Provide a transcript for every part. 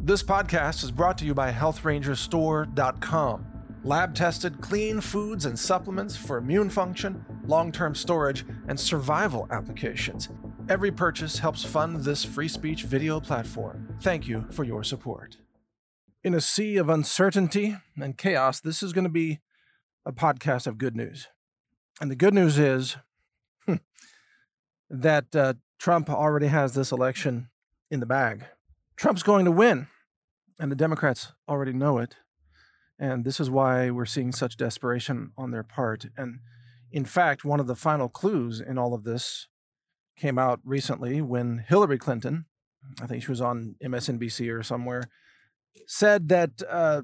This podcast is brought to you by HealthRangerStore.com. Lab-tested, clean foods and supplements for immune function, long-term storage, and survival applications. Every purchase helps fund this free speech video platform. Thank you for your support. In a sea of uncertainty and chaos, this is going to be a podcast of good news. And the good news is that Trump already has this election in the bag. Trump's going to win, and the Democrats already know it. And this is why we're seeing such desperation on their part. And in fact, one of the final clues in all of this came out recently when Hillary Clinton, I think she was on MSNBC or somewhere, said that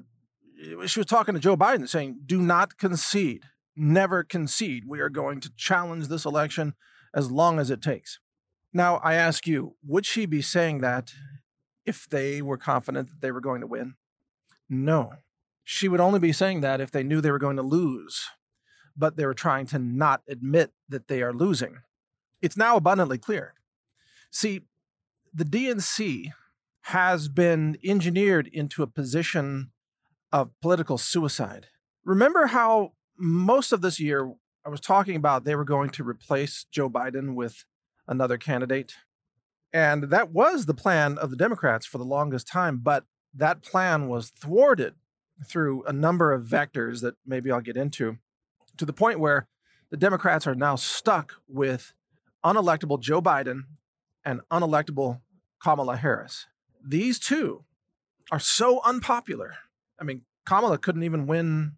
she was talking to Joe Biden saying, do not concede, never concede. We are going to challenge this election as long as it takes. Now, I ask you, would she be saying that if they were confident that they were going to win? No. She would only be saying that if they knew they were going to lose, but they were trying to not admit that they are losing. It's now abundantly clear. See, the DNC has been engineered into a position of political suicide. Remember how most of this year I was talking about they were going to replace Joe Biden with another candidate? And that was the plan of the Democrats for the longest time, but that plan was thwarted through a number of vectors that maybe I'll get into, to the point where the Democrats are now stuck with unelectable Joe Biden and unelectable Kamala Harris. These two are so unpopular. I mean, Kamala couldn't even win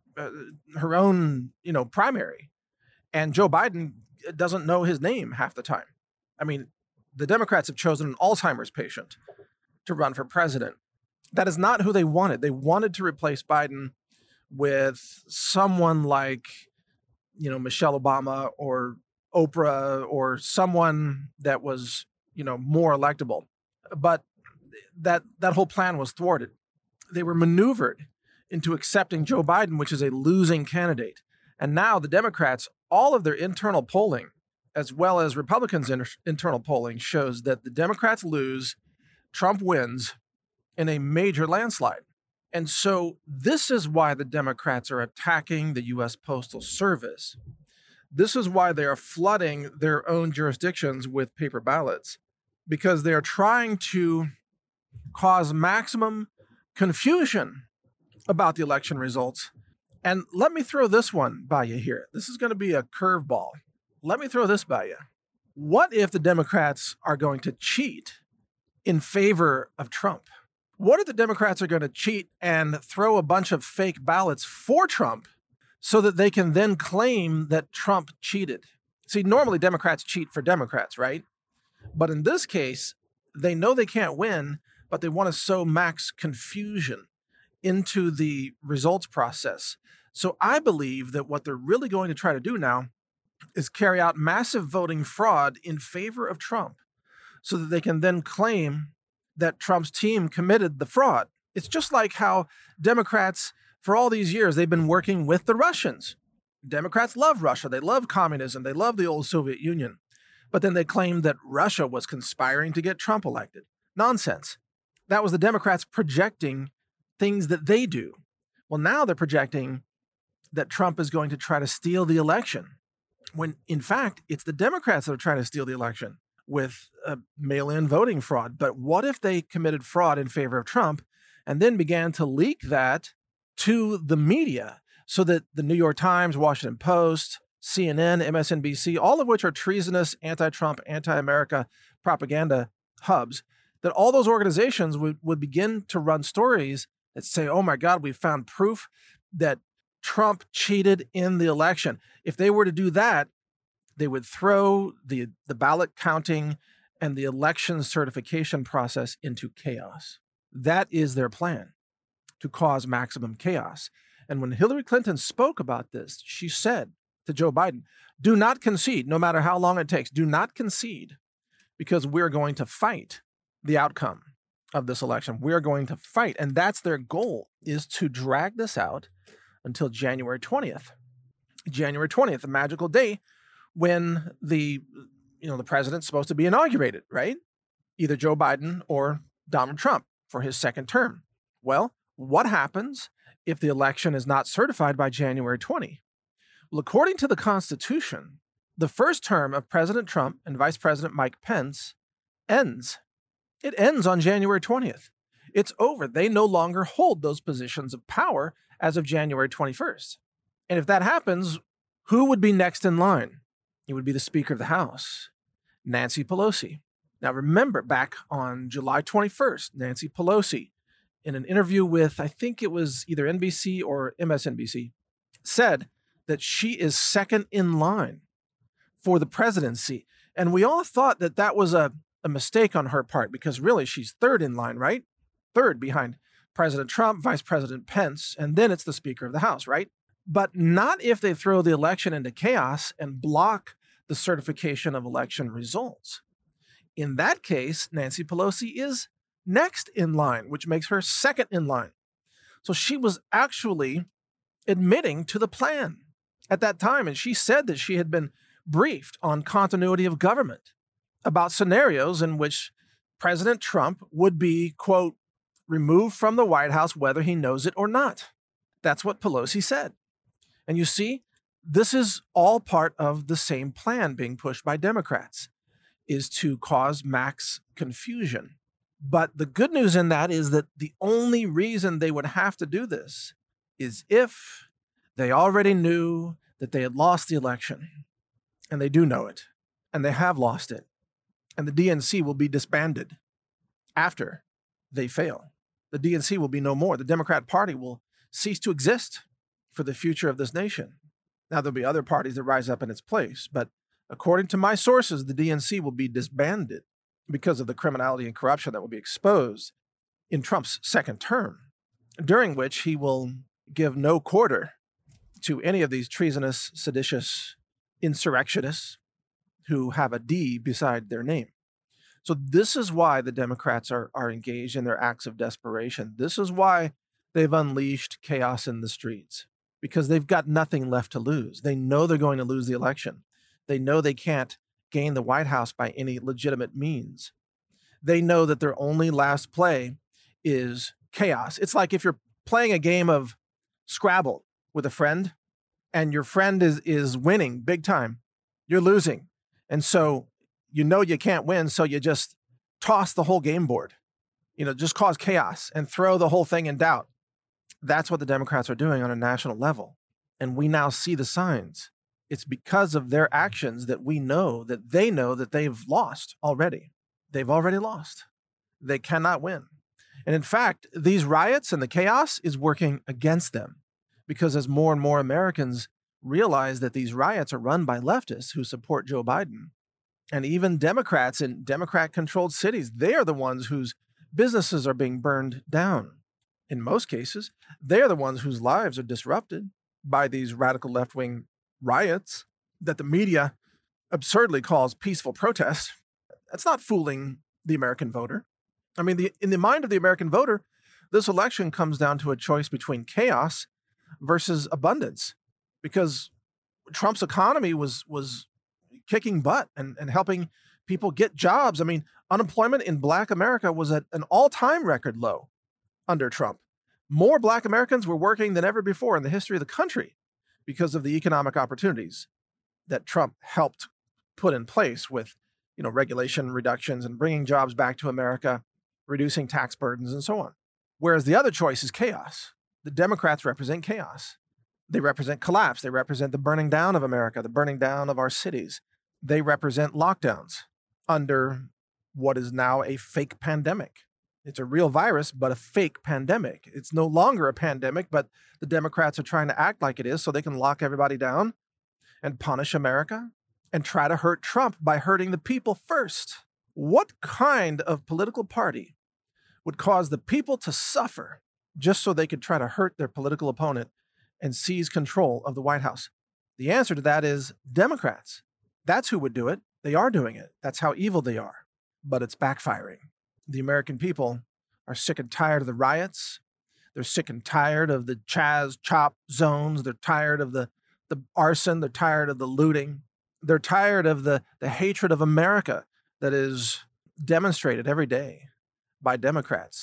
her own, primary. And Joe Biden doesn't know his name half the time. I mean, the Democrats have chosen an Alzheimer's patient to run for president. That is not who they wanted. They wanted to replace Biden with someone like, Michelle Obama or Oprah or someone that was, more electable. But that whole plan was thwarted. They were maneuvered into accepting Joe Biden, which is a losing candidate. And now the Democrats, all of their internal polling, as well as Republicans' internal polling, shows that the Democrats lose, Trump wins in a major landslide. And so this is why the Democrats are attacking the U.S. Postal Service. This is why they are flooding their own jurisdictions with paper ballots, because they are trying to cause maximum confusion about the election results. And let me throw this one by you here. This is going to be a curveball. Let me throw this by you. What if the Democrats are going to cheat in favor of Trump? What if the Democrats are going to cheat and throw a bunch of fake ballots for Trump so that they can then claim that Trump cheated? See, normally Democrats cheat for Democrats, right? But in this case, they know they can't win, but they want to sow max confusion into the results process. So I believe that what they're really going to try to do now is carry out massive voting fraud in favor of Trump so that they can then claim that Trump's team committed the fraud. It's just like how Democrats, for all these years, they've been working with the Russians. Democrats love Russia. They love communism. They love the old Soviet Union. But then they claimed that Russia was conspiring to get Trump elected. Nonsense. That was the Democrats projecting things that they do. Well, now they're projecting that Trump is going to try to steal the election, when in fact, it's the Democrats that are trying to steal the election with mail-in voting fraud. But what if they committed fraud in favor of Trump and then began to leak that to the media so that the New York Times, Washington Post, CNN, MSNBC, all of which are treasonous, anti-Trump, anti-America propaganda hubs, that all those organizations would begin to run stories that say, oh my God, we found proof that Trump cheated in the election. If they were to do that, they would throw the ballot counting and the election certification process into chaos. That is their plan, to cause maximum chaos. And when Hillary Clinton spoke about this, she said to Joe Biden, do not concede, no matter how long it takes. Do not concede, because we're going to fight the outcome of this election. We're going to fight. And that's their goal, is to drag this out until January 20th. January 20th, a magical day when the president's supposed to be inaugurated, right? Either Joe Biden or Donald Trump. for his second term. Well, what happens if the election is not certified by January 20? Well, according to the Constitution, the first term of President Trump and Vice President Mike Pence ends. It ends on January 20th. It's over. They no longer hold those positions of power as of January 21st. And if that happens, who would be next in line? It would be the Speaker of the House, Nancy Pelosi. Now remember, back on July 21st, Nancy Pelosi, in an interview with, I think it was either NBC or MSNBC, said that she is second in line for the presidency. And we all thought that that was a mistake on her part, because really she's third in line, right? Third behind President Trump, Vice President Pence, and then it's the Speaker of the House, right? But not if they throw the election into chaos and block the certification of election results. In that case, Nancy Pelosi is next in line, which makes her second in line. So she was actually admitting to the plan at that time, and she said that she had been briefed on continuity of government about scenarios in which President Trump would be, quote, removed from the White House whether he knows it or not. That's what Pelosi said. And you see, this is all part of the same plan being pushed by Democrats, is to cause max confusion. But the good news in that is that the only reason they would have to do this is if they already knew that they had lost the election. And they do know it. And they have lost it. And the DNC will be disbanded after they fail. The DNC will be no more. The Democrat Party will cease to exist for the future of this nation. Now, there'll be other parties that rise up in its place, but according to my sources, the DNC will be disbanded because of the criminality and corruption that will be exposed in Trump's second term, during which he will give no quarter to any of these treasonous, seditious insurrectionists who have a D beside their name. So this is why the Democrats are engaged in their acts of desperation. This is why they've unleashed chaos in the streets, because they've got nothing left to lose. They know they're going to lose the election. They know they can't gain the White House by any legitimate means. They know that their only last play is chaos. It's like if you're playing a game of Scrabble with a friend and your friend is winning big time, you're losing. And so you know you can't win, so you just toss the whole game board, just cause chaos and throw the whole thing in doubt. That's what the Democrats are doing on a national level. And we now see the signs. It's because of their actions that we know that they've lost already. They've already lost. They cannot win. And in fact, these riots and the chaos is working against them, because as more and more Americans realize that these riots are run by leftists who support Joe Biden, and even Democrats in Democrat-controlled cities, they are the ones whose businesses are being burned down. In most cases, they are the ones whose lives are disrupted by these radical left-wing riots that the media absurdly calls peaceful protests. That's not fooling the American voter. I mean, in the mind of the American voter, this election comes down to a choice between chaos versus abundance, because Trump's economy was kicking butt and helping people get jobs. I mean, unemployment in Black America was at an all-time record low under Trump. More Black Americans were working than ever before in the history of the country because of the economic opportunities that Trump helped put in place with, regulation reductions and bringing jobs back to America, reducing tax burdens and so on. Whereas the other choice is chaos. The Democrats represent chaos. They represent collapse. They represent the burning down of America, the burning down of our cities. They represent lockdowns under what is now a fake pandemic. It's a real virus, but a fake pandemic. It's no longer a pandemic, but the Democrats are trying to act like it is so they can lock everybody down and punish America and try to hurt Trump by hurting the people first. What kind of political party would cause the people to suffer just so they could try to hurt their political opponent and seize control of the White House? The answer to that is Democrats. That's who would do it. They are doing it. That's how evil they are. But it's backfiring. The American people are sick and tired of the riots. They're sick and tired of the Chaz Chop zones. They're tired of the arson. They're tired of the looting. They're tired of the hatred of America that is demonstrated every day by Democrats.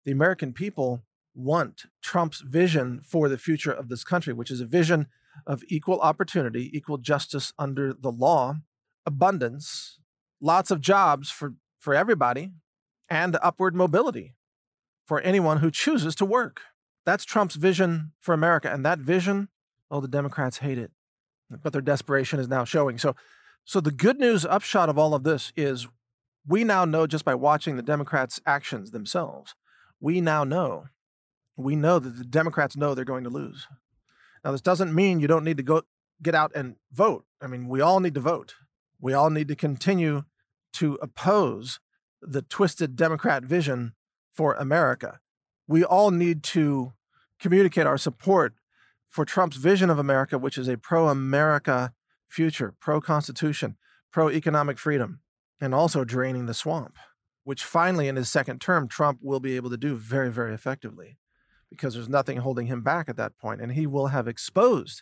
The American people want Trump's vision for the future of this country, which is a vision of equal opportunity, equal justice under the law, abundance, lots of jobs for everybody, and upward mobility for anyone who chooses to work. That's Trump's vision for America. And that vision, the Democrats hate it. But their desperation is now showing. So the good news upshot of all of this is we now know, just by watching the Democrats' actions themselves, we know that the Democrats know they're going to lose. Now, this doesn't mean you don't need to go get out and vote. I mean, we all need to vote. We all need to continue to oppose the twisted Democrat vision for America. We all need to communicate our support for Trump's vision of America, which is a pro-America future, pro-Constitution, pro-economic freedom, and also draining the swamp, which finally in his second term, Trump will be able to do very, very effectively, because there's nothing holding him back at that point. And he will have exposed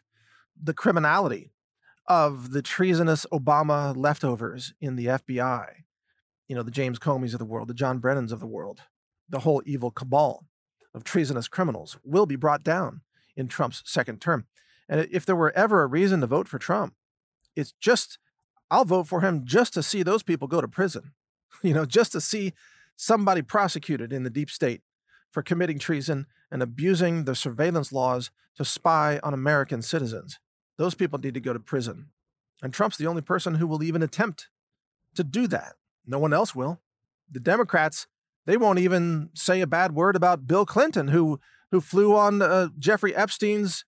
the criminality of the treasonous Obama leftovers in the FBI, the James Comeys of the world, the John Brennans of the world. The whole evil cabal of treasonous criminals will be brought down in Trump's second term. And if there were ever a reason to vote for Trump, it's just, I'll vote for him just to see those people go to prison, just to see somebody prosecuted in the deep state for committing treason and abusing the surveillance laws to spy on American citizens. Those people need to go to prison. And Trump's the only person who will even attempt to do that. No one else will. The Democrats, they won't even say a bad word about Bill Clinton, who flew on Jeffrey Epstein's,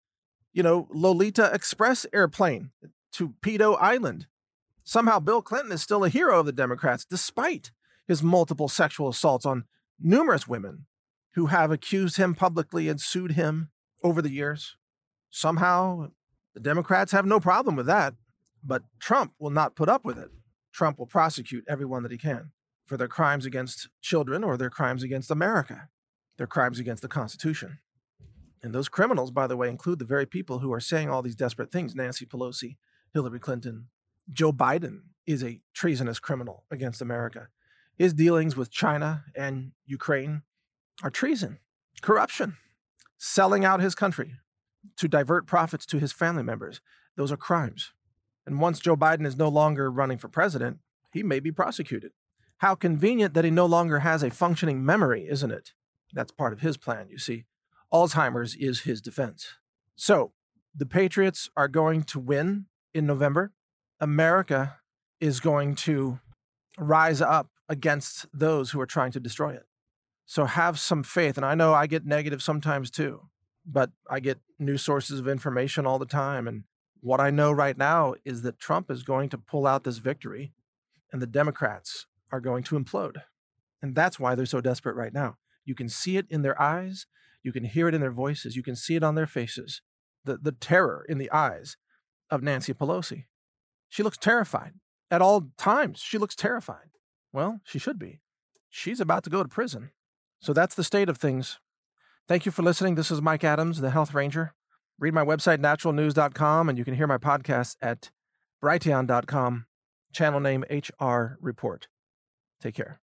Lolita Express airplane to Pedo Island. Somehow Bill Clinton is still a hero of the Democrats, despite his multiple sexual assaults on numerous women who have accused him publicly and sued him over the years. Somehow the Democrats have no problem with that, but Trump will not put up with it. Trump will prosecute everyone that he can for their crimes against children or their crimes against America, their crimes against the Constitution. And those criminals, by the way, include the very people who are saying all these desperate things. Nancy Pelosi, Hillary Clinton, Joe Biden is a treasonous criminal against America. His dealings with China and Ukraine are treason, corruption, selling out his country to divert profits to his family members. Those are crimes. And once Joe Biden is no longer running for president, he may be prosecuted. How convenient that he no longer has a functioning memory, isn't it? That's part of his plan, you see. Alzheimer's is his defense. So, the Patriots are going to win in November. America is going to rise up against those who are trying to destroy it. So have some faith. And I know I get negative sometimes too, but I get new sources of information all the time. And what I know right now is that Trump is going to pull out this victory and the Democrats are going to implode. And that's why they're so desperate right now. You can see it in their eyes. You can hear it in their voices. You can see it on their faces. The terror in the eyes of Nancy Pelosi. She looks terrified. At all times, she looks terrified. Well, she should be. She's about to go to prison. So that's the state of things. Thank you for listening. This is Mike Adams, the Health Ranger. Read my website, naturalnews.com, and you can hear my podcast at brighteon.com. Channel name HR Report. Take care.